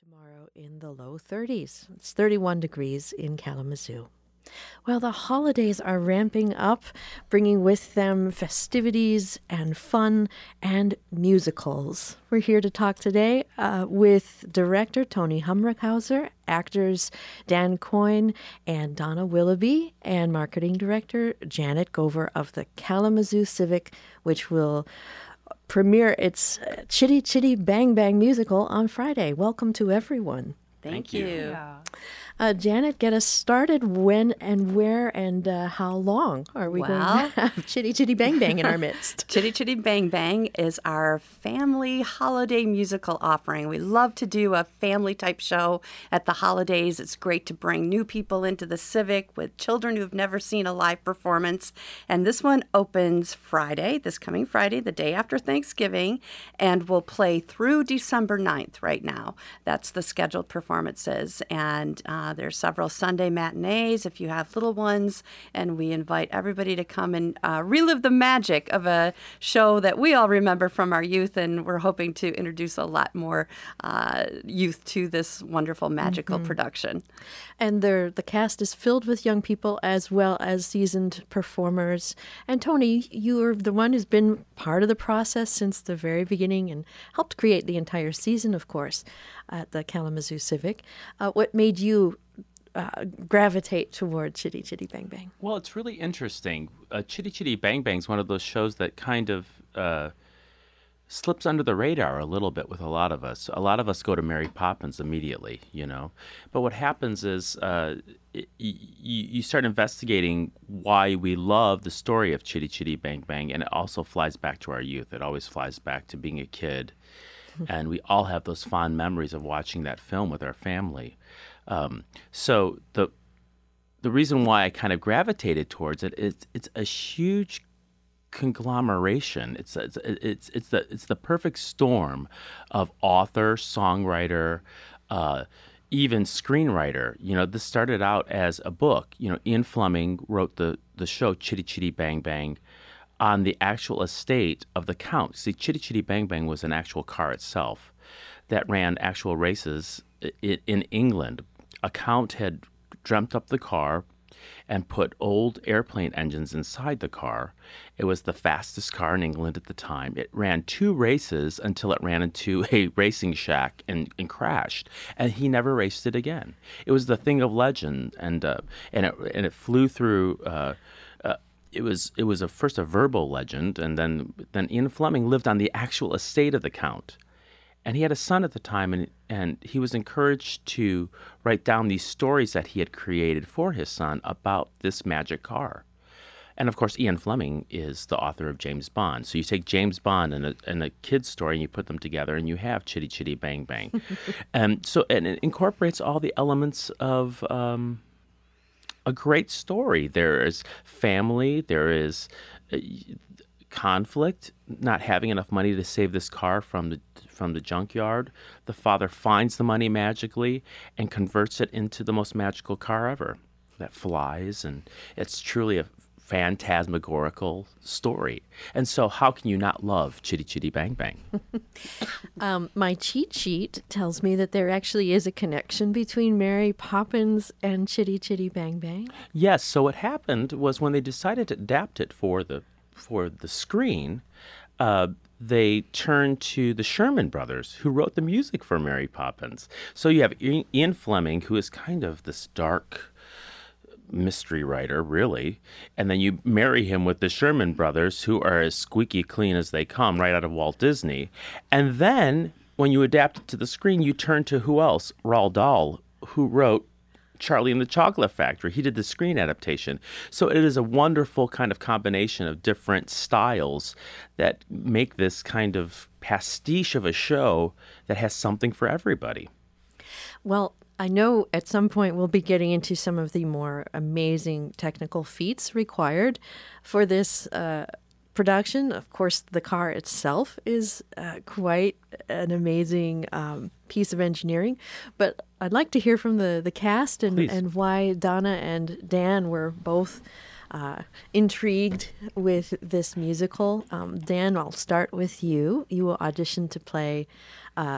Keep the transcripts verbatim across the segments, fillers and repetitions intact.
Tomorrow in the low thirties. It's thirty-one degrees in Kalamazoo. Well, the holidays are ramping up, bringing with them festivities and fun and musicals. We're here to talk today uh, with director Tony Humrichhauser, actors Dan Coyne and Donna Willoughby, and marketing director Janet Gover of the Kalamazoo Civic, which will premiere its Chitty Chitty Bang Bang musical on Friday. Welcome to everyone. Thank, Thank you. you. Yeah. Uh, Janet, get us started. When and where and uh, how long are we Well, going to have Chitty Chitty Bang Bang in our midst? Chitty Chitty Bang Bang is our family holiday musical offering. We love to do a family type show at the holidays. It's great to bring new people into the Civic with children who've never seen a live performance. And this one opens Friday, this coming Friday, the day after Thanksgiving, and will play through December ninth right now. That's the scheduled performances. And uh, there's several Sunday matinees if you have little ones, and we invite everybody to come and uh, relive the magic of a show that we all remember from our youth, and we're hoping to introduce a lot more uh, youth to this wonderful magical mm-hmm. production. And the cast is filled with young people as well as seasoned performers. And Tony, you're the one who's been part of the process since the very beginning and helped create the entire season, of course, at the Kalamazoo Civic. Uh, what made you uh, gravitate toward Chitty Chitty Bang Bang? Well, it's really interesting. Uh, Chitty Chitty Bang Bang is one of those shows that kind of uh, slips under the radar a little bit with a lot of us. A lot of us go to Mary Poppins immediately, you know. But what happens is uh, y- you start investigating why we love the story of Chitty Chitty Bang Bang, and it also flies back to our youth. It always flies back to being a kid. And we all have those fond memories of watching that film with our family. Um, so the the reason why I kind of gravitated towards it is it's a huge conglomeration. It's it's it's it's the it's the perfect storm of author, songwriter, uh, even screenwriter. You know, this started out as a book. You know, Ian Fleming wrote the the show Chitty Chitty Bang Bang on the actual estate of the Count. See, Chitty Chitty Bang Bang was an actual car itself that ran actual races in, in England. A Count had dreamt up the car and put old airplane engines inside the car. It was the fastest car in England at the time. It ran two races until it ran into a racing shack and, and crashed, and he never raced it again. It was the thing of legend, and uh, and it and it flew through. Uh, uh, It was it was a, first a verbal legend, and then then Ian Fleming lived on the actual estate of the Count, and he had a son at the time, and and he was encouraged to write down these stories that he had created for his son about this magic car, and of course Ian Fleming is the author of James Bond. So you take James Bond and a and a kid's story, and you put them together, and you have Chitty Chitty Bang Bang, and so and it incorporates all the elements of. Um, A great story. There is family, there is uh, conflict, not having enough money to save this car from the from the junkyard. The father finds the money magically and converts it into the most magical car ever that flies, and it's truly a phantasmagorical story. And so how can you not love Chitty Chitty Bang Bang? um, my cheat sheet tells me that there actually is a connection between Mary Poppins and Chitty Chitty Bang Bang. Yes, so what happened was when they decided to adapt it for the for the screen, uh, they turned to the Sherman Brothers, who wrote the music for Mary Poppins. So you have Ian Fleming, who is kind of this dark mystery writer, really, and then you marry him with the Sherman Brothers, who are as squeaky clean as they come, right out of Walt Disney. And then when you adapt it to the screen, you turn to who else? Roald Dahl, who wrote Charlie and the Chocolate Factory. He did the screen adaptation. So it is a wonderful kind of combination of different styles that make this kind of pastiche of a show that has something for everybody. Well, I know at some point we'll be getting into some of the more amazing technical feats required for this uh, production. Of course, the car itself is uh, quite an amazing um, piece of engineering. But I'd like to hear from the, the cast and, and why Donna and Dan were both uh, intrigued with this musical. Um, Dan, I'll start with you. You auditioned to play uh,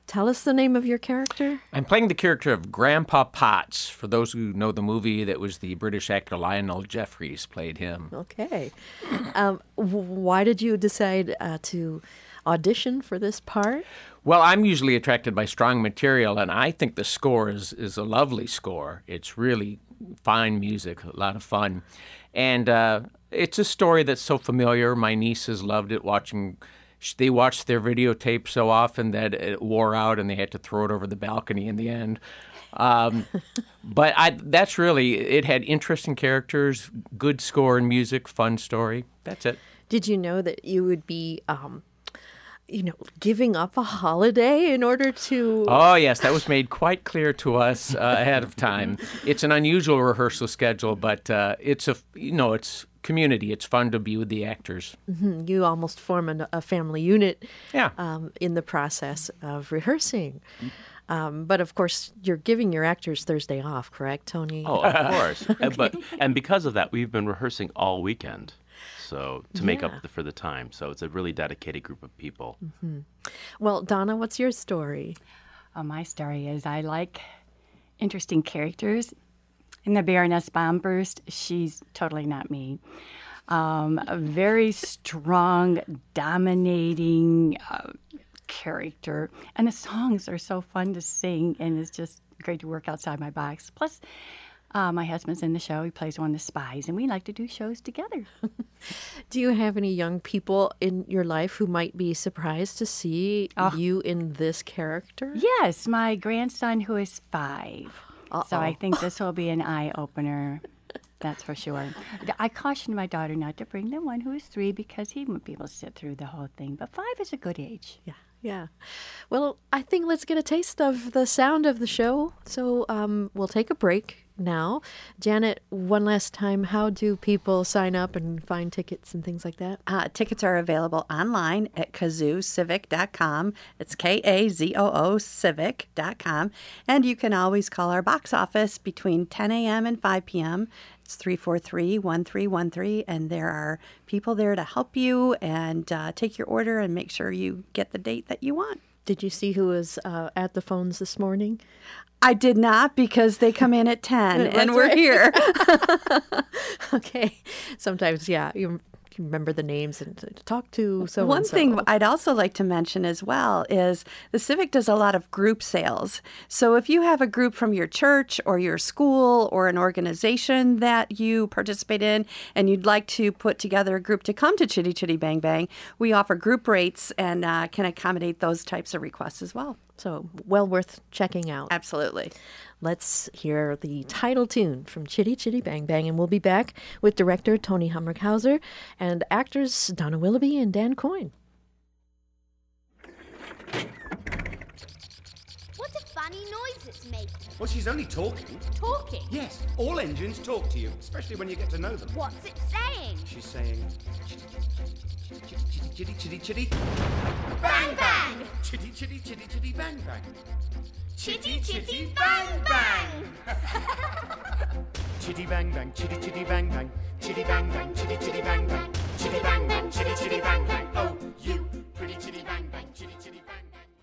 tell us the name of your character. I'm playing the character of Grandpa Potts. For those who know the movie, that was the British actor Lionel Jeffries played him. Okay. Um, w- why did you decide uh, to audition for this part? Well, I'm usually attracted by strong material, and I think the score is, is a lovely score. It's really fine music, a lot of fun. And uh, it's a story that's so familiar. My nieces loved it, watching... They watched their videotape so often that it wore out and they had to throw it over the balcony in the end. Um, but I, that's really, it had interesting characters, good score and music, fun story. That's it. Did you know that you would be, um, you know, giving up a holiday in order to... Oh, yes, that was made quite clear to us uh, ahead of time. It's an unusual rehearsal schedule, but uh, it's a, you know, it's community. It's fun to be with the actors. Mm-hmm. You almost form a, a family unit yeah. um, in the process of rehearsing. Um, but of course, you're giving your actors Thursday off, correct, Tony? Oh, of course. okay. and, but, and because of that, we've been rehearsing all weekend. So to make yeah. up for the time. So it's a really dedicated group of people. Mm-hmm. Well, Donna, what's your story? Uh, my story is I like interesting characters. In the Baroness Bombburst, she's totally not me. Um, a very strong, dominating uh, character. And the songs are so fun to sing, and it's just great to work outside my box. Plus, uh, my husband's in the show. He plays one of the spies, and we like to do shows together. Do you have any young people in your life who might be surprised to see oh. you in this character? Yes, my grandson, who is five. Uh-oh. So I think this will be an eye-opener, that's for sure. I cautioned my daughter not to bring the one who is three because he wouldn't be able to sit through the whole thing. But five is a good age. Yeah, yeah. Well, I think let's get a taste of the sound of the show. So um, we'll take a break now. Janet, one last time, how do people sign up and find tickets and things like that? Uh, tickets are available online at kazoo civic dot com. It's K A Z O O civic dot com. And you can always call our box office between ten a.m. and five p.m. It's three four three, one three one three, and there are people there to help you and uh, take your order and make sure you get the date that you want. Did you see who was uh, at the phones this morning? I did not, because they come in at ten and we're right. here. Okay. Sometimes, yeah, you remember the names and to talk to so One thing I'd also like to mention as well is the Civic does a lot of group sales. So if you have a group from your church or your school or an organization that you participate in and you'd like to put together a group to come to Chitty Chitty Bang Bang, we offer group rates and uh, can accommodate those types of requests as well. So well worth checking out. Absolutely. Let's hear the title tune from Chitty Chitty Bang Bang, and we'll be back with director Tony Hummerkhauser and actors Donna Willoughby and Dan Coyne. What a funny noise it's making. Well, she's only talking. Talking? Yes, all engines talk to you, especially when you get to know them. What's it saying? She's saying, chitty, chitty, chitty, chitty, chitty. Bang, bang! Chitty, chitty, chitty, chitty, bang, bang. Chitty, chitty, bang, bang! Chitty, bang, bang, chitty, chitty, bang, bang. Chitty, bang, bang, chitty, chitty, bang, bang. Chitty, bang, bang, chitty, chitty, bang, bang. Oh, you pretty chitty, bang, bang, chitty, chitty, bang,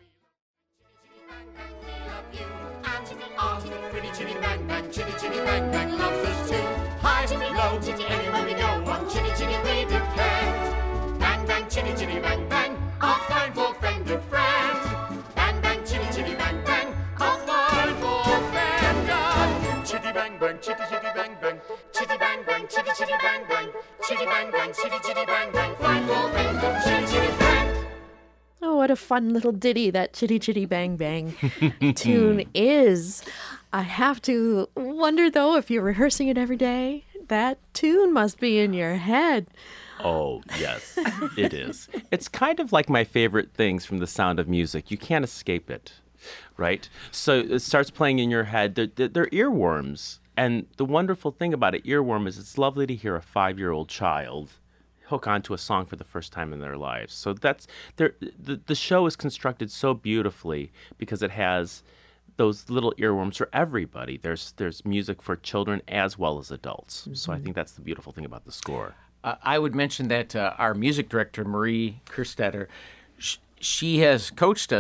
bang. We love you. And oh, pretty chitty, bang, bang, chitty, chitty, bang, bang loves us too. High, low, anywhere we go, on chitty, chitty we depend. Bang, bang, chitty, chitty, bang, bang, our fine for friend of friend. Bang, bang, chitty, chitty, bang, bang, our fine for friend of chitty, bang, bang, chitty, chitty, bang, bang. Chitty, bang, bang, chitty, chitty, bang, bang. Chitty, bang, bang, chitty, chitty, bang, bang. Fine for friend of chitty, chitty, friend. Oh, what a fun little ditty that Chitty Chitty Bang Bang tune is. I have to wonder, though, if you're rehearsing it every day, that tune must be in your head. Oh, yes, it is. It's kind of like my favorite things from The Sound of Music. You can't escape it, right? So it starts playing in your head. They're, they're earworms. And the wonderful thing about an earworm is it's lovely to hear a five-year-old child hook onto a song for the first time in their lives. So that's the the show is constructed so beautifully because it has those little earworms for everybody. There's there's music for children as well as adults. Mm-hmm. So I think that's the beautiful thing about the score. Uh, I would mention that uh, our music director, Marie Kerstetter, sh- she has coached us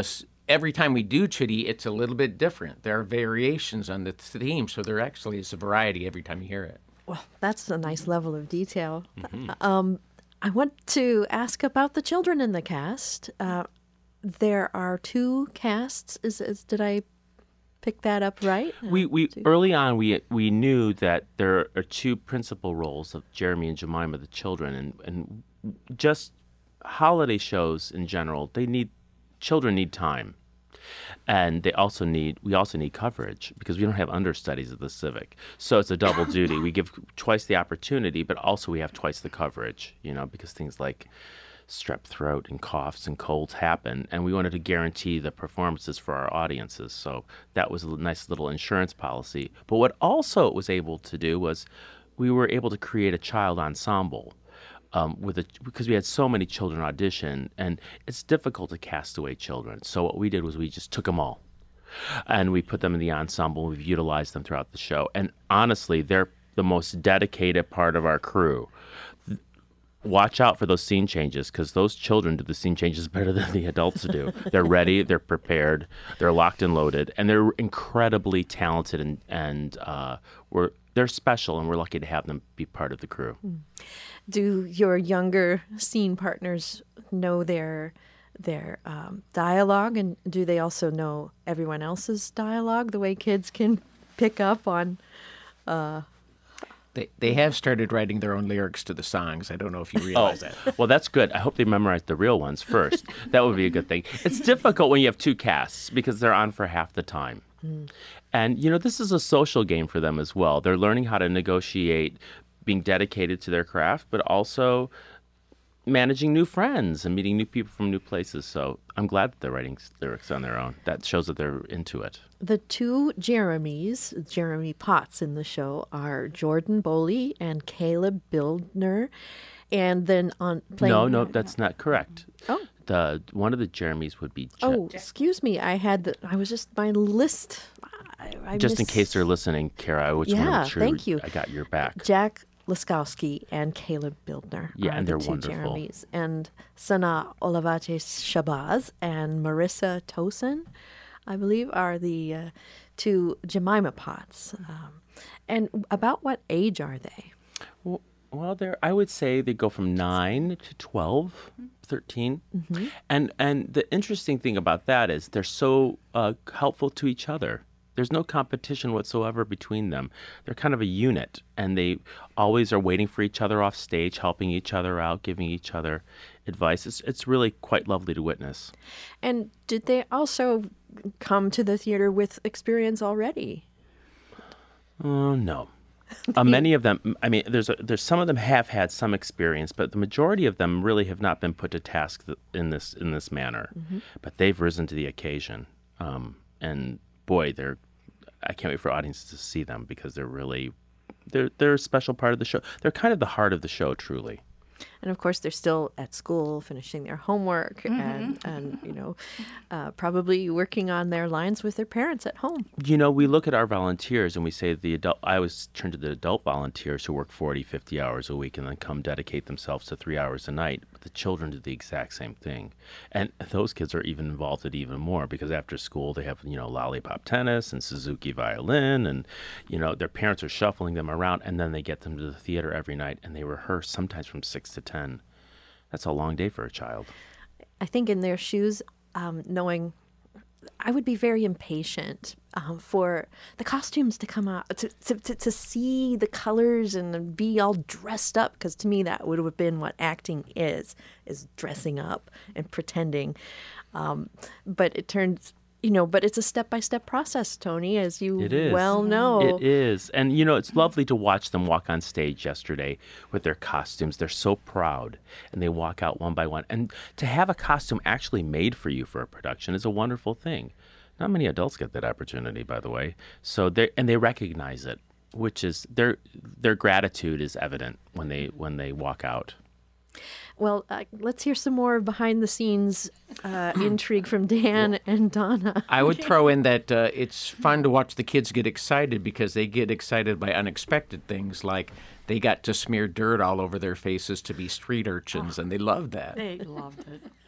every time we do Chitty, it's a little bit different. There are variations on the theme, so there actually is a variety every time you hear it. Well, that's a nice level of detail. Um, I want to ask about the children in the cast. Uh, there are two casts. Is, is did I pick that up right? We we early on we we knew that there are two principal roles of Jeremy and Jemima, the children, and and just holiday shows in general. They need children need time, and they also need we also need coverage because we don't have understudies at the Civic. So it's a double duty. We give twice the opportunity, but also we have twice the coverage. You know, because things like strep throat and coughs and colds happen, and we wanted to guarantee the performances for our audiences. So that was a nice little insurance policy. But what also it was able to do was we were able to create a child ensemble um, with a, because we had so many children audition, and it's difficult to cast away children. So what we did was we just took them all, and we put them in the ensemble. We've utilized them throughout the show, and honestly, they're the most dedicated part of our crew. Watch out for those scene changes because those children do the scene changes better than the adults do. They're ready, they're prepared, they're locked and loaded, and they're incredibly talented, and and uh, we're they're special, and we're lucky to have them be part of the crew. Do your younger scene partners know their their um, dialogue, and do they also know everyone else's dialogue the way kids can pick up on? Uh, They they have started writing their own lyrics to the songs. I don't know if you realize that. Well, that's good. I hope they memorize the real ones first. That would be a good thing. It's difficult when you have two casts because they're on for half the time. Mm. And, you know, this is a social game for them as well. They're learning how to negotiate being dedicated to their craft, but also managing new friends and meeting new people from new places. So I'm glad that they're writing lyrics on their own. That shows that they're into it. The two Jeremys, Jeremy Potts in the show, are Jordan Boley and Caleb Bildner. And then on playing... No, no, that's not correct. Oh. The one of the Jeremys would be... Je- oh, excuse me. I had the... I was just... My list... I, I just in missed- case they're listening, Kara, I just want to Yeah, make sure thank you. I got your back. Jack Laskowski and Caleb Bildner. Yeah, are and the they're two wonderful. Jeremys. And Sana Olavate Shabazz and Marissa Tosin, I believe, are the uh, two Jemima Potts. Um, and about what age are they? Well, well, they're, I would say they go from nine to twelve, thirteen. Mm-hmm. And, and the interesting thing about that is they're so uh, helpful to each other. There's no competition whatsoever between them. They're kind of a unit, and they always are waiting for each other off stage, helping each other out, giving each other advice. It's, it's really quite lovely to witness. And did they also come to the theater with experience already? Oh, uh, no. Uh, many of them, I mean, there's a, there's some of them have had some experience, but the majority of them really have not been put to task in this in this manner. Mm-hmm. But they've risen to the occasion, um, and boy, they're I can't wait for audiences to see them because they're really they're they're a special part of the show. They're kind of the heart of the show, truly. And of course, they're still at school, finishing their homework, mm-hmm. and, and you know, uh, probably working on their lines with their parents at home. You know, we look at our volunteers and we say the adult. I always turn to the adult volunteers who work forty, fifty hours a week and then come dedicate themselves to three hours a night. But the children do the exact same thing, and those kids are even involved in even more because after school they have you know lollipop tennis and Suzuki violin, and you know their parents are shuffling them around, and then they get them to the theater every night and they rehearse sometimes from six to ten. That's a long day for a child. I think in their shoes, um, knowing I would be very impatient um, for the costumes to come out, to, to, to, to see the colors and be all dressed up, because to me that would have been what acting is, is dressing up and pretending. Um, but it turns... You know, but it's a step-by-step process, Tony, as you it is. well know. It is. And, you know, it's lovely to watch them walk on stage yesterday with their costumes. They're so proud, and they walk out one by one. And to have a costume actually made for you for a production is a wonderful thing. Not many adults get that opportunity, by the way. So they and they recognize it, which is their their gratitude is evident when they when they walk out. Well, uh, let's hear some more behind-the-scenes uh, intrigue from Dan and Donna. I would throw in that uh, it's fun to watch the kids get excited because they get excited by unexpected things, like they got to smear dirt all over their faces to be street urchins, oh, and they loved that. They loved it.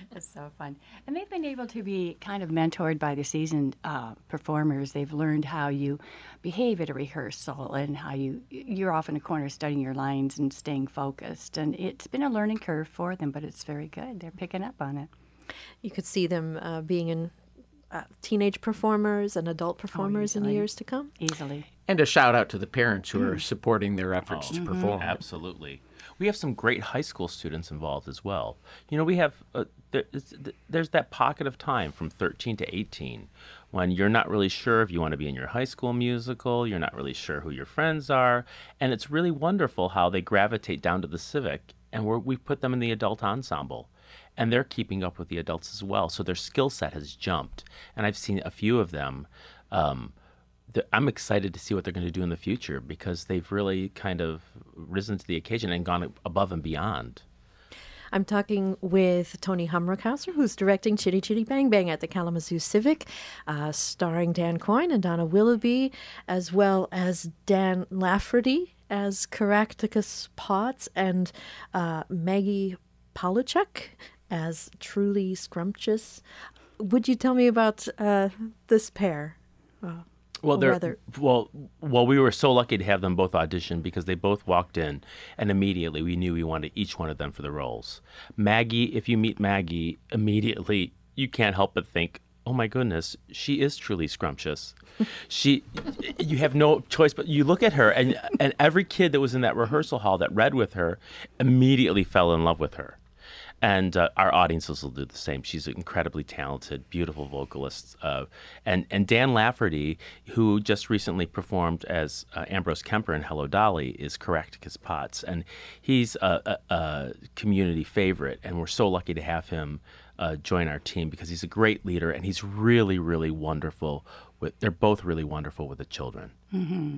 It's so fun. And they've been able to be kind of mentored by the seasoned uh, performers. They've learned how you behave at a rehearsal and how you, you're off in a corner studying your lines and staying focused. And it's been a learning curve for them, but it's very good. They're picking up on it. You could see them uh, being in uh, teenage performers and adult performers in easily. years to come. Easily. And a shout out to the parents who are supporting their efforts to perform. Absolutely. We have some great high school students involved as well. You know, we have, uh, there, there's that pocket of time from thirteen to eighteen when you're not really sure if you want to be in your high school musical, you're not really sure who your friends are, and it's really wonderful how they gravitate down to the Civic, and we're, we put them in the adult ensemble. And they're keeping up with the adults as well, so their skill set has jumped. And I've seen a few of them. Um, I'm excited to see what they're going to do in the future because they've really kind of risen to the occasion and gone above and beyond. I'm talking with Tony Humrickhauser, who's directing Chitty Chitty Bang Bang at the Kalamazoo Civic, uh, starring Dan Coyne and Donna Willoughby, as well as Dan Lafferty as Caractacus Potts and uh, Maggie Paluchuk as Truly Scrumptious. Would you tell me about uh, this pair? Uh, Well, they're rather- well, well, we were so lucky to have them both audition because they both walked in, and immediately we knew we wanted each one of them for the roles. Maggie, if you meet Maggie, immediately you can't help but think, oh my goodness, she is truly scrumptious. She, you have no choice but you look at her, and and every kid that was in that rehearsal hall that read with her immediately fell in love with her. And uh, our audiences will do the same. She's an incredibly talented, beautiful vocalist. Uh, and, and Dan Lafferty, who just recently performed as uh, Ambrose Kemper in Hello, Dolly, is Caractacus Potts. And he's a, a, a community favorite, and we're so lucky to have him uh, join our team because he's a great leader, and he's really, really wonderful. With They're both really wonderful with the children. Mm-hmm.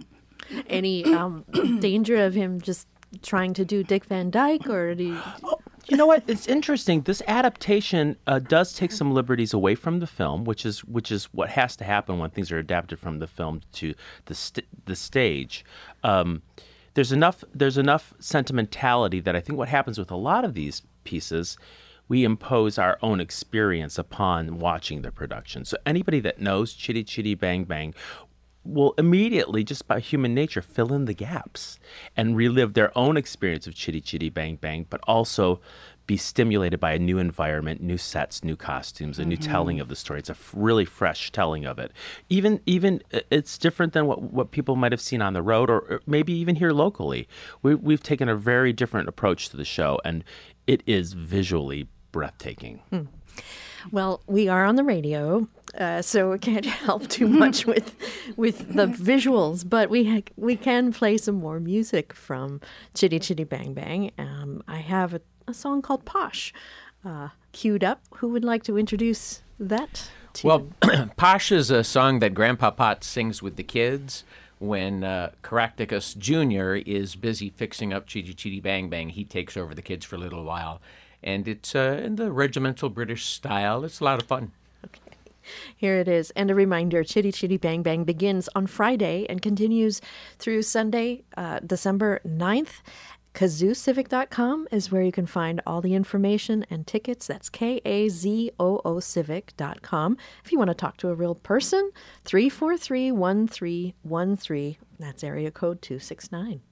Any um, danger of him just trying to do Dick Van Dyke, or do you... Oh, you know what? It's interesting. This adaptation uh, does take some liberties away from the film, which is which is what has to happen when things are adapted from the film to the st- the stage. Um, there's enough there's enough sentimentality that I think what happens with a lot of these pieces, we impose our own experience upon watching the production. So anybody that knows Chitty Chitty Bang Bang will immediately, just by human nature, fill in the gaps and relive their own experience of Chitty Chitty Bang Bang, but also be stimulated by a new environment, new sets, new costumes, a new mm-hmm. telling of the story. It's a f- really fresh telling of it. Even even it's different than what, what people might have seen on the road or, or maybe even here locally. We, we've taken a very different approach to the show, and it is visually breathtaking. Hmm. Well, we are on the radio, uh, so we can't help too much with with the visuals, but we ha- we can play some more music from Chitty Chitty Bang Bang. Um, I have a, a song called Posh uh, queued up. Who would like to introduce that to Well, Posh is a song that Grandpa Potts sings with the kids when uh, Caractacus Junior is busy fixing up Chitty Chitty Bang Bang. He takes over the kids for a little while. And it's uh, in the regimental British style. It's a lot of fun. Okay. Here it is. And a reminder, Chitty Chitty Bang Bang begins on Friday and continues through Sunday, uh, December ninth. kazoo civic dot com is where you can find all the information and tickets. That's K A Z O O civic dot com. If you want to talk to a real person, three four three, one three one three. That's area code two six nine.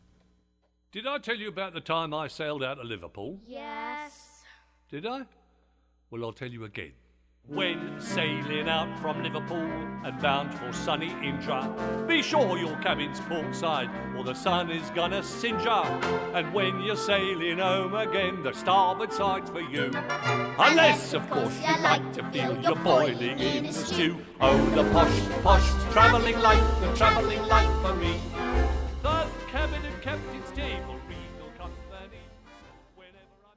Did I tell you about the time I sailed out of Liverpool? Yes. Did I? Well, I'll tell you again. When sailing out from Liverpool and bound for sunny Indra, be sure your cabin's port side or the sun is gonna singe ya. And when you're sailing home again, the starboard side's for you. Unless, of course, you like to feel you're boiling in a stew. Oh, the posh, posh, travelling life, the travelling life for me. Thus, cabin and captain's table, regal company. Whenever I'm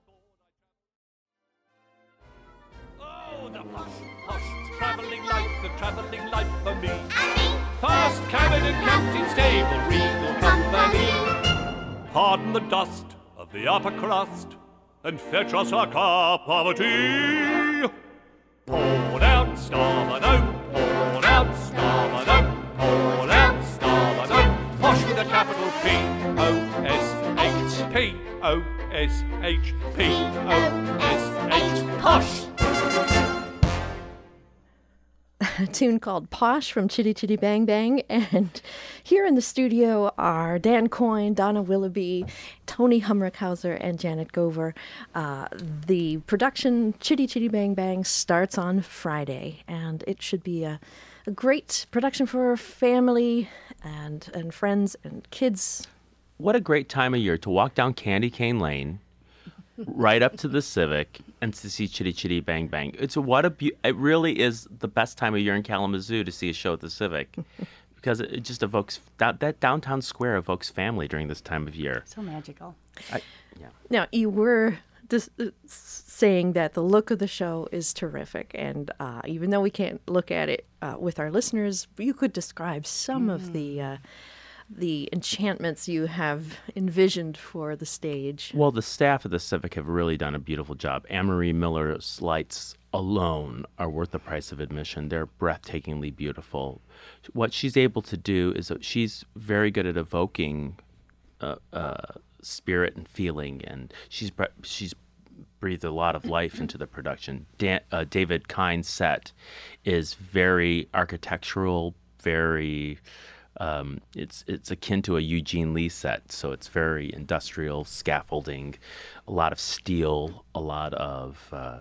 bored, I travel. Oh, the posh, posh, travelling life, the travelling life for me. First cabin and captain's table, regal company. Pardon the dust of the upper crust, and fetch us a cup of tea. Poured out, starboard out, poured out, starboard out, poured out, starboard out. Posh with a capital P, O S H, P, O S H, P, O S H, posh. a tune called Posh from Chitty Chitty Bang Bang. And here in the studio are Dan Coyne, Donna Willoughby, Tony Humrickhauser, and Janet Gover. Uh, the production Chitty Chitty Bang Bang starts on Friday, and it should be a, a great production for family and, and friends and kids. What a great time of year to walk down Candy Cane Lane, right up to the Civic, and to see Chitty Chitty Bang Bang. It's a, what a be- it really is the best time of year in Kalamazoo to see a show at the Civic, because it, it just evokes that, that downtown square evokes family during this time of year. So magical. I, yeah. Now, you were dis- uh, saying that the look of the show is terrific, and uh, even though we can't look at it uh, with our listeners, you could describe some mm. of the uh, the enchantments you have envisioned for the stage. Well, the staff of the Civic have really done a beautiful job. Anne-Marie Miller's lights alone are worth the price of admission. They're breathtakingly beautiful. What she's able to do is that she's very good at evoking uh, uh, spirit and feeling, and she's she's breathed a lot of life into the production. Dan, uh, David Kine's set is very architectural, very... Um, it's it's akin to a Eugene Lee set, so it's very industrial scaffolding, a lot of steel, a lot of. Uh,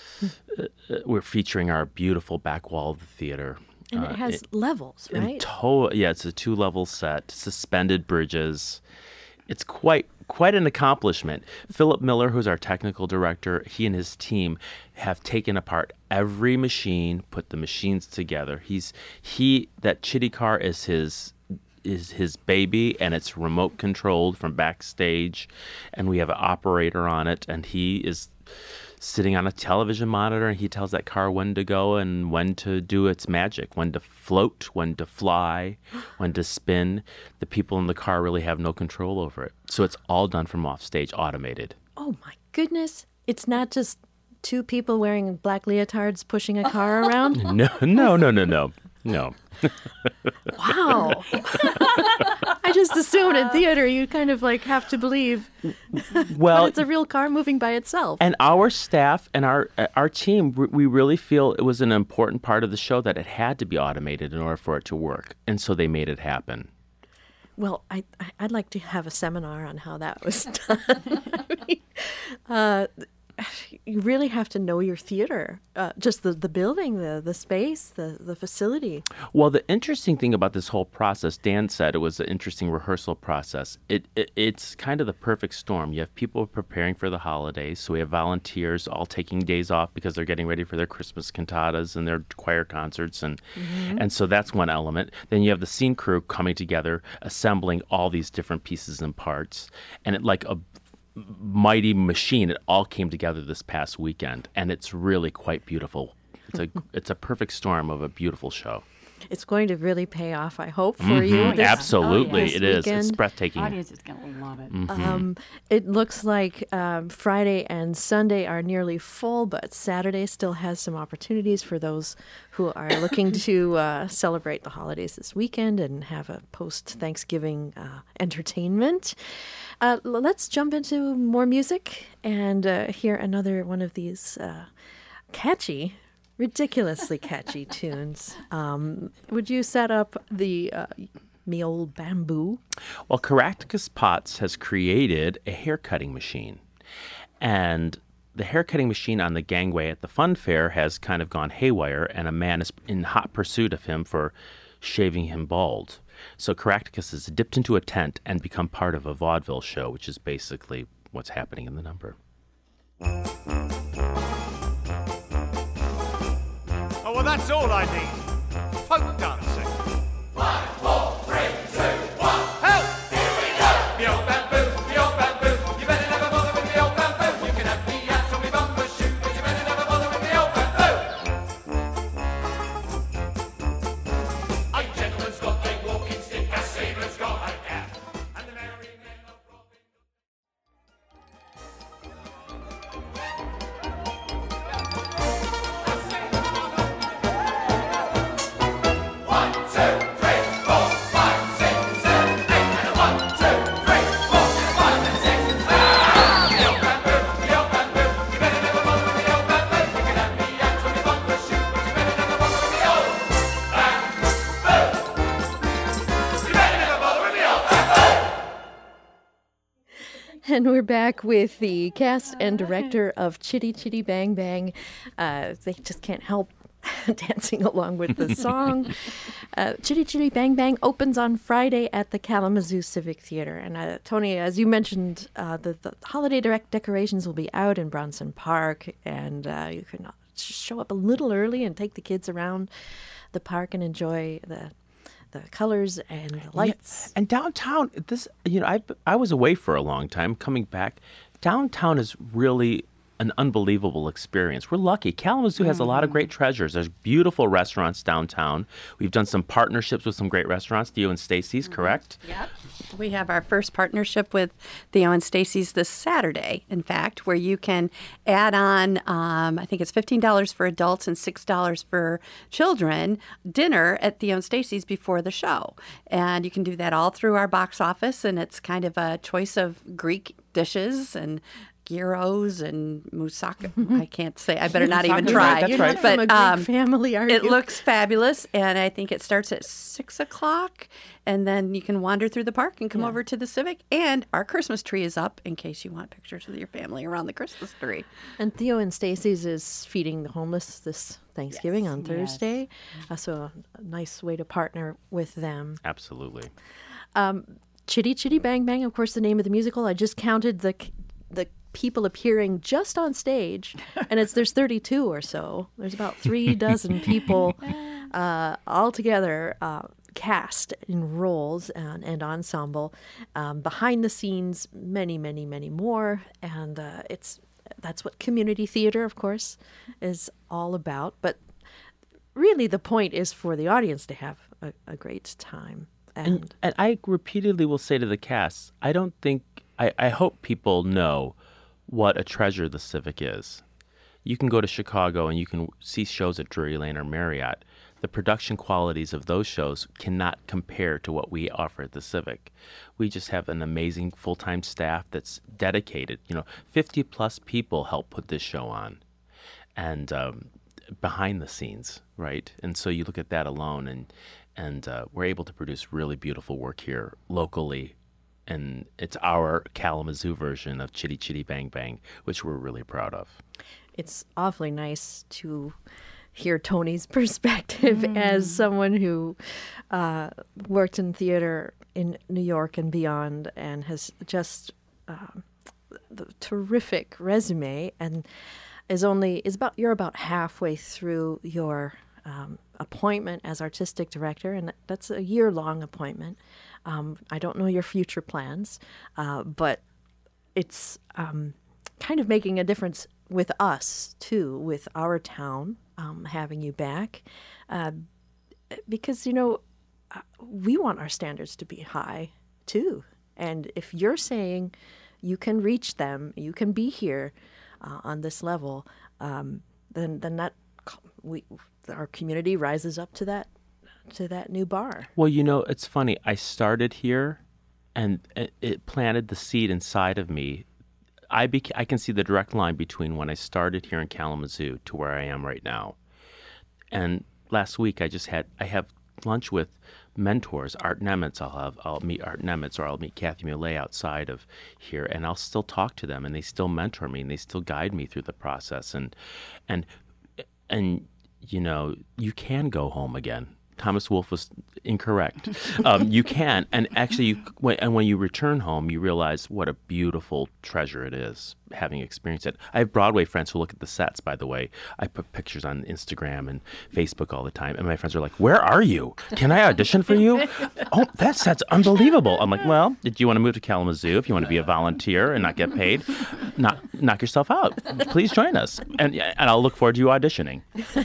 uh, we're featuring our beautiful back wall of the theater, and it uh, has it, levels, right? To- yeah, it's a two-level set, suspended bridges. It's quite quite an accomplishment. Philip Miller, who's our technical director, he and his team have taken apart every machine, put the machines together. He's he that Chitty car is his is his baby, and it's remote controlled from backstage, and we have an operator on it, and he is sitting on a television monitor, and he tells that car when to go and when to do its magic, when to float, when to fly, when to spin. The people in the car really have no control over it. So it's all done from off stage, automated. Oh my goodness. It's not just two people wearing black leotards pushing a car around? No, no, no, no, no. No. Wow. I just assumed in theater you kind of like have to believe well, but it's a real car moving by itself. And our staff and our our team, we really feel it was an important part of the show that it had to be automated in order for it to work. And so they made it happen. Well, I, I'd like to have a seminar on how that was done. I mean, uh, you really have to know your theater, uh, just the, the building, the, the space, the, the facility. Well, the interesting thing about this whole process, Dan said it was an interesting rehearsal process. It, it It's kind of the perfect storm. You have people preparing for the holidays, so we have volunteers all taking days off because they're getting ready for their Christmas cantatas and their choir concerts, and mm-hmm. and so that's one element. Then you have the scene crew coming together, assembling all these different pieces and parts, and it like a mighty machine. It all came together this past weekend, and it's really quite beautiful. It's a it's a perfect storm of a beautiful show. It's going to really pay off, I hope, for mm-hmm. you. This, Absolutely, oh, yes. it is. Weekend. It's breathtaking. The audience is going to love it. Mm-hmm. Um, it looks like um, Friday and Sunday are nearly full, but Saturday still has some opportunities for those who are looking to uh, celebrate the holidays this weekend and have a post-Thanksgiving uh, entertainment. Uh, let's jump into more music and uh, hear another one of these uh, catchy, ridiculously catchy tunes. Um, would you set up the uh, Me Old Bamboo? Well, Caractacus Potts has created a hair cutting machine. And the hair cutting machine on the gangway at the fun fair has kind of gone haywire, and a man is in hot pursuit of him for shaving him bald. So Caractacus has dipped into a tent and become part of a vaudeville show, which is basically what's happening in the number. Oh, well, that's all I need. Folk dancing. One, four, three, two, one. Help! Here we go! The old bamboo, the old bamboo. You better never bother with the old bamboo. You can have me out on me bumper shoot, but you better never bother with the old bamboo. A gentleman's got a walking stick, a sailor's got a cap, and the merry men are robbing. One, And we're back with the cast and director of Chitty Chitty Bang Bang. Uh, they just can't help dancing along with the song. Uh, Chitty Chitty Bang Bang opens on Friday at the Kalamazoo Civic Theater. And uh, Tony, as you mentioned, uh, the, the holiday direct decorations will be out in Bronson Park, and uh, you can show up a little early and take the kids around the park and enjoy the the colors and the lights. Yeah. And downtown, this, you know, I I was away for a long time. Coming back, downtown is really an unbelievable experience. We're lucky. Kalamazoo has a lot of great treasures. There's beautiful restaurants downtown. We've done some partnerships with some great restaurants, Theo and Stacy's, correct? Yep. We have our first partnership with Theo and Stacy's this Saturday, in fact, where you can add on, um, I think it's fifteen dollars for adults and six dollars for children, dinner at Theo and Stacy's before the show. And you can do that all through our box office, and it's kind of a choice of Greek dishes and gyros and moussaka. I can't say. I better not even Moussaka, try. right, that's You're right. not from a Greek um, family, are it you? looks fabulous, and I think it starts at six o'clock, and then you can wander through the park and come over to the Civic. And our Christmas tree is up in case you want pictures with your family around the Christmas tree. And Theo and Stacy's is feeding the homeless this Thanksgiving on Yes. Thursday. Uh, so a nice way to partner with them. Absolutely. Chitty Chitty Bang Bang, of course, the name of the musical. I just counted the the people appearing just on stage, and it's there's thirty-two or so. There's about three dozen people uh, all together, uh, cast in roles and, and ensemble. Um, behind the scenes, many, many, many more, and uh, it's that's what community theater, of course, is all about. But really, the point is for the audience to have a, a great time. And, and I repeatedly will say to the cast, I don't think, I, I hope people know what a treasure the Civic is. You can go to Chicago and you can see shows at Drury Lane or Marriott. The production qualities of those shows cannot compare to what we offer at the Civic. We just have an amazing full-time staff that's dedicated. You know, fifty plus people help put this show on. And um, behind the scenes, right? And so you look at that alone, and and uh, we're able to produce really beautiful work here locally. And it's our Kalamazoo version of Chitty Chitty Bang Bang, which we're really proud of. It's awfully nice to hear Tony's perspective as someone who uh, worked in theater in New York and beyond, and has just uh, the terrific resume, and is only is about you're about halfway through your um, appointment as artistic director, and that's a year-long appointment. Um, I don't know your future plans, uh, but it's um, kind of making a difference with us, too, with our town, um, having you back. Uh, because, you know, uh, we want our standards to be high, too. And if you're saying you can reach them, you can be here uh, on this level, um, then then that we our community rises up to that to that new bar. Well, you know, it's funny. I started here, and it- it planted the seed inside of me. I bec- I can see the direct line between when I started here in Kalamazoo to where I am right now. And last week, I just had I have lunch with mentors. Art Nemitz, I'll have I'll meet Art Nemitz, or I'll meet Kathy Muley outside of here, and I'll still talk to them, and they still mentor me, and they still guide me through the process. And and and you know, you can go home again. Thomas Wolfe was incorrect. Um, you can, and actually, you, when, and when you return home, you realize what a beautiful treasure it is, having experienced it. I have Broadway friends who look at the sets, by the way. I put pictures on Instagram and Facebook all the time, and my friends are like, "Where are you? Can I audition for you? Oh, that set's unbelievable." I'm like, "Well, do you want to move to Kalamazoo? If you want to be a volunteer and not get paid, knock, knock yourself out. Please join us, and and I'll look forward to you auditioning."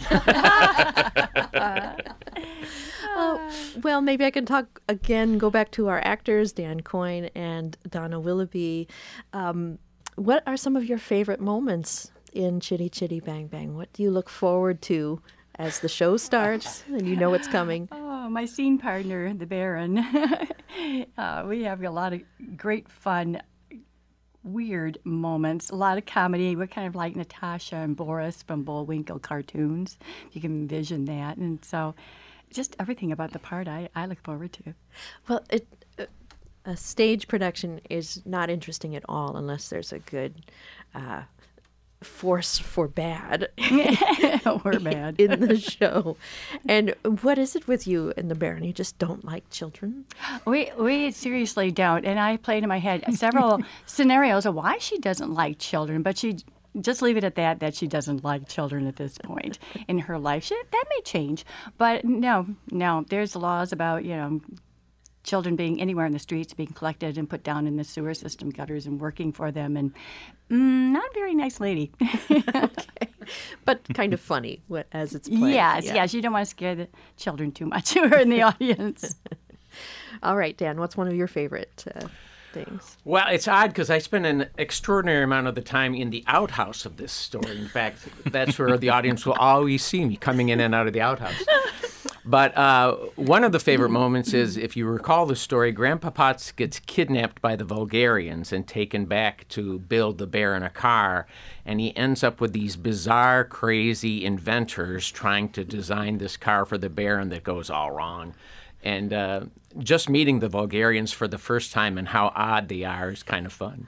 Oh, well, maybe I can talk again, go back to our actors, Dan Coyne and Donna Willoughby. Um, what are some of your favorite moments in Chitty Chitty Bang Bang? What do you look forward to as the show starts and you know what's coming? Oh, my scene partner, the Baron. uh, we have a lot of great fun, weird moments, a lot of comedy. We're kind of like Natasha and Boris from Bullwinkle cartoons. You can envision that. And so just everything about the part I, I look forward to. Well, it, uh, a stage production is not interesting at all unless there's a good uh, force for bad We're bad. in the show. And what is it with you and the Baron? You just don't like children? We we seriously don't. And I played in my head several scenarios of why she doesn't like children, but she just leave it at that, that she doesn't like children at this point in her life. She, that may change. But no, no, there's laws about, you know, children being anywhere in the streets, being collected and put down in the sewer system gutters and working for them. And mm, not a very nice lady. Okay. But kind of funny what- as it's played. Yes, Yeah. yes. You don't want to scare the children too much who are in the audience. All right, Dan, what's one of your favorite uh, things? Well, it's odd because I spend an extraordinary amount of the time in the outhouse of this story. In fact, that's where the audience will always see me coming in and out of the outhouse. But uh, one of the favorite moments is, if you recall the story, Grandpa Potts gets kidnapped by the Vulgarians and taken back to build the Baron a car, and he ends up with these bizarre, crazy inventors trying to design this car for the Baron that goes all wrong. And uh, just meeting the Vulgarians for the first time and how odd they are is kind of fun.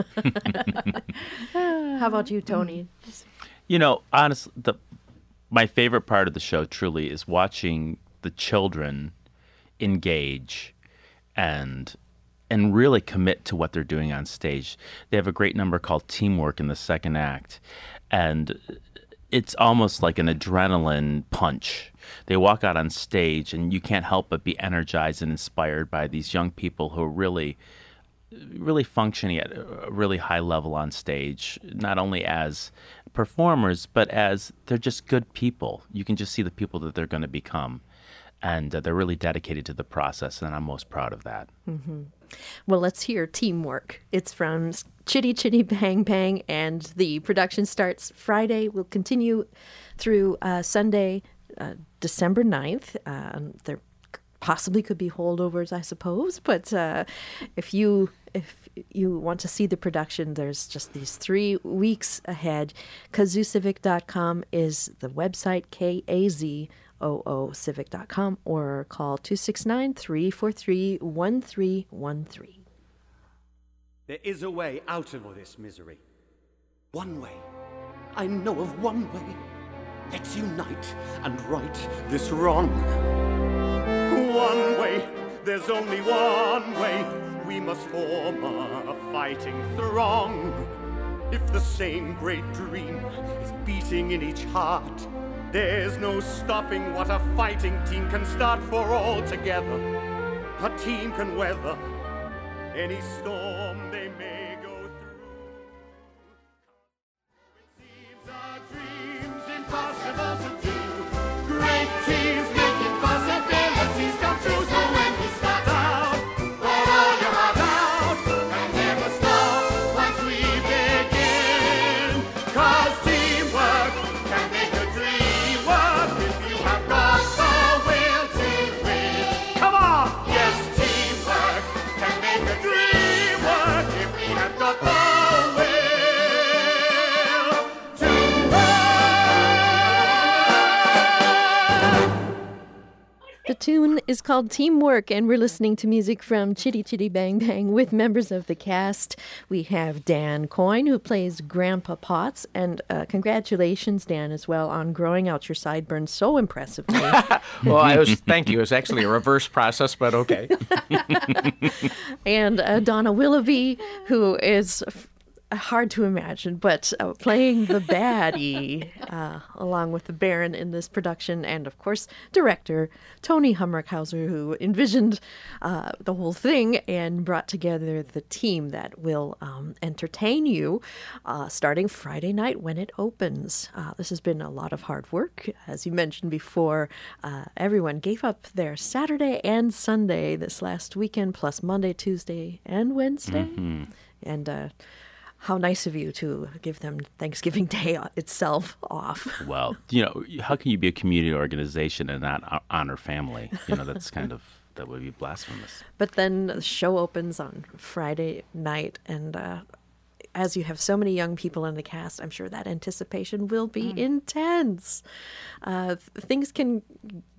How about you, Tony? You know, honestly, the my favorite part of the show truly is watching the children engage and and really commit to what they're doing on stage. They have a great number called Teamwork in the second act, and it's almost like an adrenaline punch. They walk out on stage, and you can't help but be energized and inspired by these young people who are really, really functioning at a really high level on stage, not only as performers, but as they're just good people. You can just see the people that they're going to become. And uh, they're really dedicated to the process, and I'm most proud of that. Mm-hmm. Well, let's hear Teamwork. It's from Chitty Chitty Bang Bang, and the production starts Friday. Will continue through uh, Sunday, uh, December ninth. Uh, there possibly could be holdovers, I suppose, but uh, if you if you want to see the production, there's just these three weeks ahead. kazoo civic dot com is the website, K A Z O O civic dot com, or call two six nine, three four three, one three one three. There is a way out of this misery. One way. I know of one way. Let's unite and right this wrong. One way. There's only one way. We must form a fighting throng. If the same great dream is beating in each heart, there's no stopping what a fighting team can start, for all together. A team can weather any storm they may go through. It seems our dreams impossible to do. Great teams make impossibilities come true. So when we start out, pour all your heart out and never stop once we begin. 'Cause teamwork can make a dream work if you have got the will to win. Come on! Yes, teamwork can make a dream work if we have got the will to work. The tune is called Teamwork, and we're listening to music from Chitty Chitty Bang Bang with members of the cast. We have Dan Coyne, who plays Grandpa Potts, and uh, congratulations, Dan, as well, on growing out your sideburns so impressively. Well, I was thank you. It was actually a reverse process, but okay. And uh, Donna Willoughby, who is f- hard to imagine, but uh, playing the baddie uh, along with the Baron in this production, and of course director Tony Hummerkhauser, who envisioned uh, the whole thing and brought together the team that will um, entertain you uh, starting Friday night when it opens. Uh, this has been a lot of hard work. As you mentioned before, uh, everyone gave up their Saturday and Sunday this last weekend, plus Monday, Tuesday, and Wednesday. Mm-hmm. And uh, how nice of you to give them Thanksgiving Day itself off. Well, you know, how can you be a community organization and not ho- honor family? You know, that's kind of, that would be blasphemous. But then the show opens on Friday night, and uh, as you have so many young people in the cast, I'm sure that anticipation will be intense. Uh, th- things can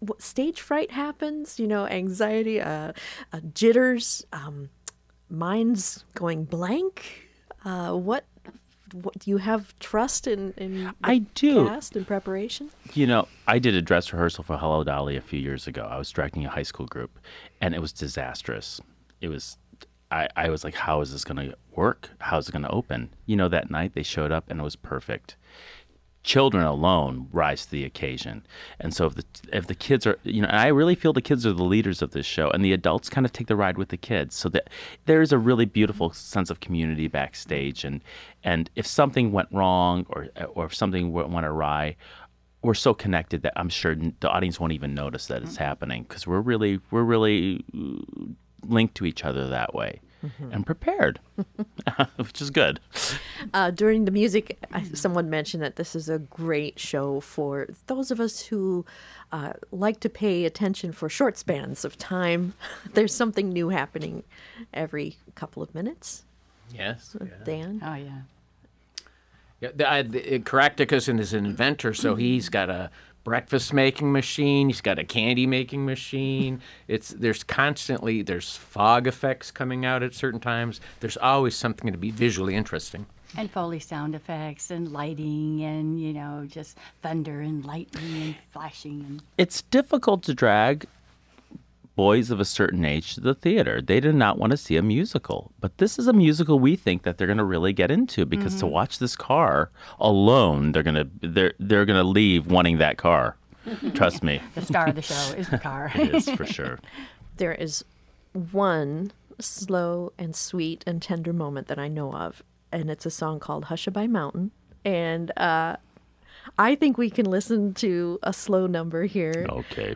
w- stage fright happens, you know, anxiety, uh, uh, jitters, um, minds going blank. Uh, what, what do you have trust in, in the I do. cast and preparation? You know, I did a dress rehearsal for Hello Dolly a few years ago. I was directing a high school group, and it was disastrous. It was, I, I was like, how is this going to work? How is it going to open? You know, that night they showed up, and it was perfect. Children alone rise to the occasion. And so if the if the kids are, you know, and I really feel the kids are the leaders of this show, and the adults kind of take the ride with the kids. So that there is a really beautiful sense of community backstage. And and if something went wrong or or if something went awry, we're so connected that I'm sure the audience won't even notice that it's happening, because we're really we're really linked to each other that way. Mm-hmm. And prepared, which is good. Uh, during the music, I, someone mentioned that this is a great show for those of us who uh, like to pay attention for short spans of time. There's something new happening every couple of minutes. Yes. Yeah. Dan? Oh, yeah. Yeah, the, I, the, Caractacus is an inventor, so he's got a breakfast making machine. He's got a candy making machine. It's there's constantly there's fog effects coming out at certain times. There's always something to be visually interesting. And Foley sound effects and lighting and, you know, just thunder and lightning and flashing. And It's difficult to drag boys of a certain age to the theater. They do not want to see a musical. But this is a musical we think that they're going to really get into, because mm-hmm. to watch this car alone, they're going to they're they're going to leave wanting that car. Trust me. The star of the show is the car. It is, for sure. There is one slow and sweet and tender moment that I know of, and it's a song called Hushabye Mountain. And uh I think we can listen to a slow number here. Okay.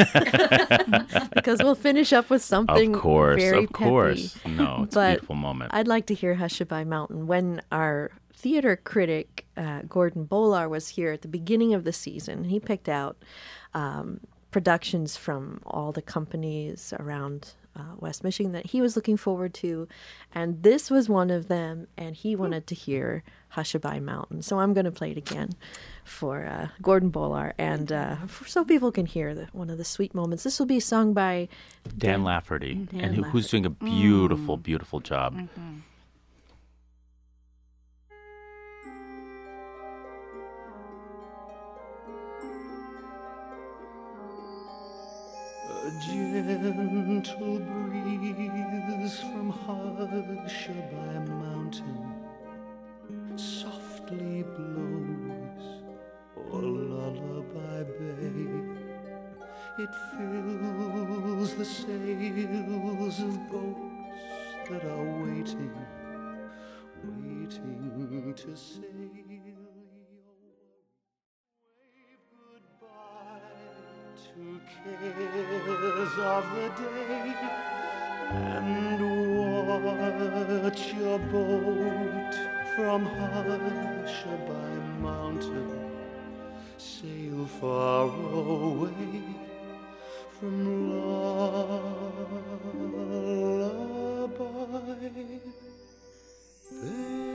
Because we'll finish up with something of course, very of course. peppy. No, it's but a beautiful moment. I'd like to hear Hushabye Mountain. When our theater critic, uh, Gordon Bolar, was here at the beginning of the season, he picked out um, productions from all the companies around uh, West Michigan that he was looking forward to. And this was one of them, and he wanted to hear Hushabye Mountain. So I'm going to play it again for uh, Gordon Bolar, and uh, for, so people can hear the, one of the sweet moments. This will be sung by Dan, Dan Lafferty, Dan and who, Lafferty. who's doing a beautiful, mm. beautiful job. Mm-hmm. A gentle breeze from Hushabye Mountain softly blows o'er Lullaby Bay. It fills the sails of boats that are waiting, waiting to sail your wave goodbye to cares of the day, and watch your boat from Hushabye Mountain sail far away from Lullaby Bay.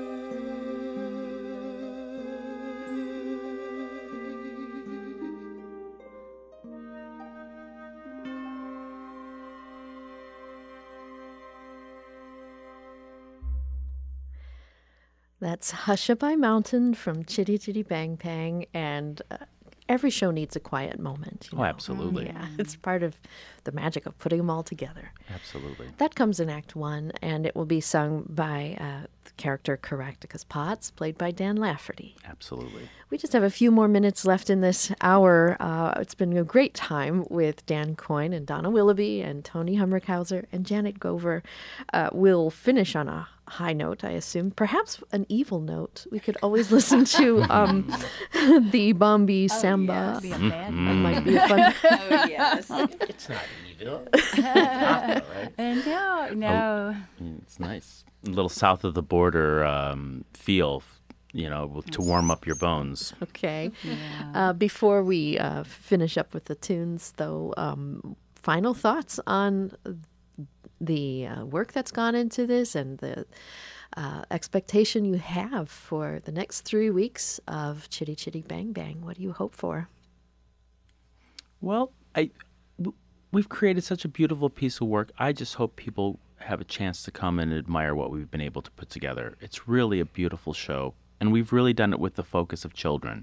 That's Hushabye Mountain from Chitty Chitty Bang Bang, and uh, every show needs a quiet moment. You know? Oh, absolutely. Yeah, it's part of the magic of putting them all together. Absolutely. That comes in Act One, and it will be sung by uh, the character Caractacus Potts, played by Dan Lafferty. Absolutely. We just have a few more minutes left in this hour. Uh, it's been a great time with Dan Coyne and Donna Willoughby and Tony Hummerkhauser and Janet Gover. Uh, we'll finish on a high note, I assume. Perhaps an evil note. We could always listen to um, the Bombi Samba. Oh, yeah, be a bad That might be a fun. Oh, yes. It's not evil. It's not, right? No, no. Oh, it's nice. A little south of the border um, feel, you know, to warm up your bones. Okay. Yeah. Uh, before we uh, finish up with the tunes, though, um, final thoughts on the uh, work that's gone into this and the uh, expectation you have for the next three weeks of Chitty Chitty Bang Bang. What do you hope for? Well, I, w- we've created such a beautiful piece of work. I just hope people have a chance to come and admire what we've been able to put together. It's really a beautiful show, and we've really done it with the focus of children.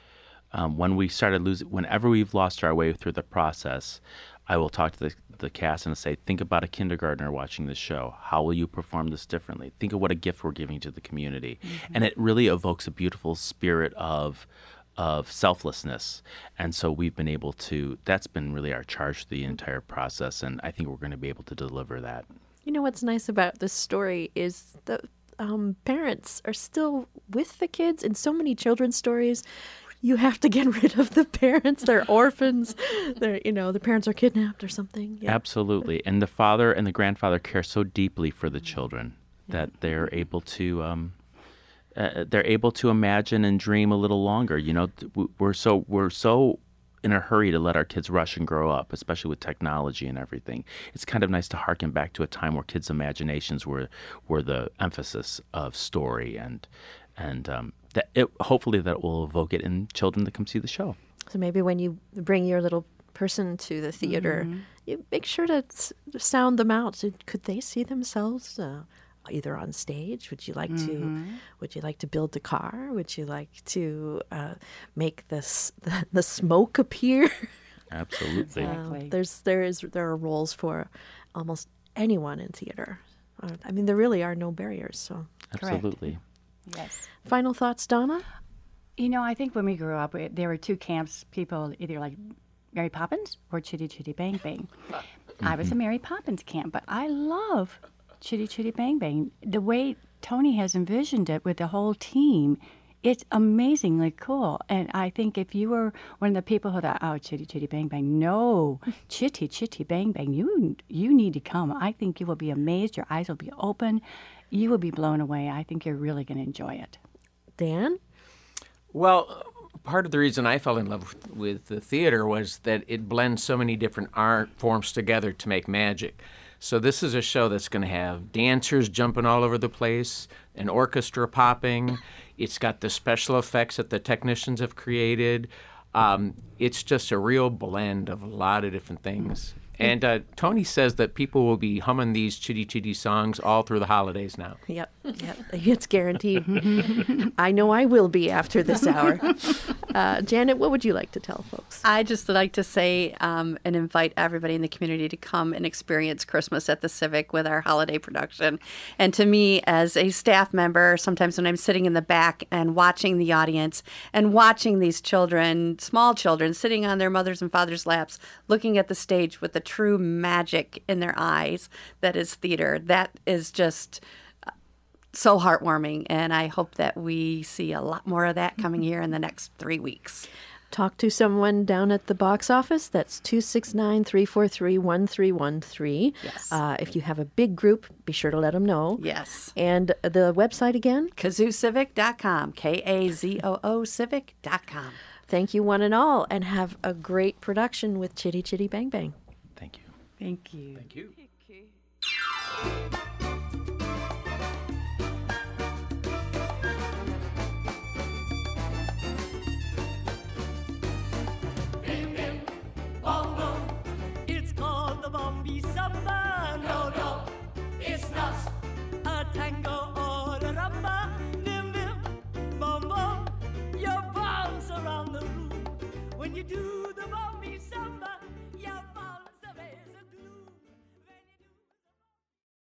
Um, when we started losing, whenever we've lost our way through the process, I will talk to the, the cast and say, think about a kindergartner watching this show. How will you perform this differently? Think of what a gift we're giving to the community. Mm-hmm. And it really evokes a beautiful spirit of of selflessness. And so we've been able to, that's been really our charge through the entire process, and I think we're going to be able to deliver that. You know what's nice about this story is the um, parents are still with the kids. In so many children's stories, you have to get rid of the parents. They're orphans. They're, you know, the parents are kidnapped or something. Yeah. Absolutely. And the father and the grandfather care so deeply for the children that they're able to um, uh, they're able to imagine and dream a little longer. You know, we're so we're so in a hurry to let our kids rush and grow up, especially with technology and everything. It's kind of nice to harken back to a time where kids' imaginations were were the emphasis of story, and and um, that it, hopefully that will evoke it in children that come see the show. So maybe when you bring your little person to the theater, mm-hmm. you make sure to s- sound them out. Could they see themselves uh, either on stage? Would you like mm-hmm. to? Would you like to build the car? Would you like to uh, make this the, the smoke appear? Absolutely. um, there's there is there are roles for almost anyone in theater. Uh, I mean, there really are no barriers. So absolutely. Correct. Yes. Final thoughts, Donna? You know, I think when we grew up, we, there were two camps. People either like Mary Poppins or Chitty Chitty Bang Bang. Mm-hmm. I was a Mary Poppins camp, but I love Chitty Chitty Bang Bang. The way Tony has envisioned it with the whole team, it's amazingly cool. And I think if you were one of the people who thought, oh, Chitty Chitty Bang Bang, no, Chitty Chitty Bang Bang, you you need to come. I think you will be amazed. Your eyes will be open. You will be blown away. I think you're really going to enjoy it. Dan? Well, part of the reason I fell in love with, with the theater was that it blends so many different art forms together to make magic. So this is a show that's going to have dancers jumping all over the place, an orchestra popping. It's got the special effects that the technicians have created. Um, it's just a real blend of a lot of different things. And uh, Tony says that people will be humming these Chitty Chitty songs all through the holidays now. Yep, yep, it's guaranteed. I know I will be after this hour. Uh, Janet, what would you like to tell folks? I just like to say um, and invite everybody in the community to come and experience Christmas at the Civic with our holiday production. And to me, as a staff member, sometimes when I'm sitting in the back and watching the audience and watching these children, small children, sitting on their mothers and fathers' laps, looking at the stage with the true magic in their eyes that is theater, that is just so heartwarming, and I hope that we see a lot more of that coming here in the next three weeks. Talk to someone down at the box office. That's two six nine, three four three, one three one three. Yes. Uh, if you have a big group, be sure to let them know. Yes. And the website again? kazoo civic dot com. K A Z O O civic dot com. Thank you one and all, and have a great production with Chitty Chitty Bang Bang. Thank you. Thank you. Thank you. Bim bim, bom boom. It's called the Bombi Sub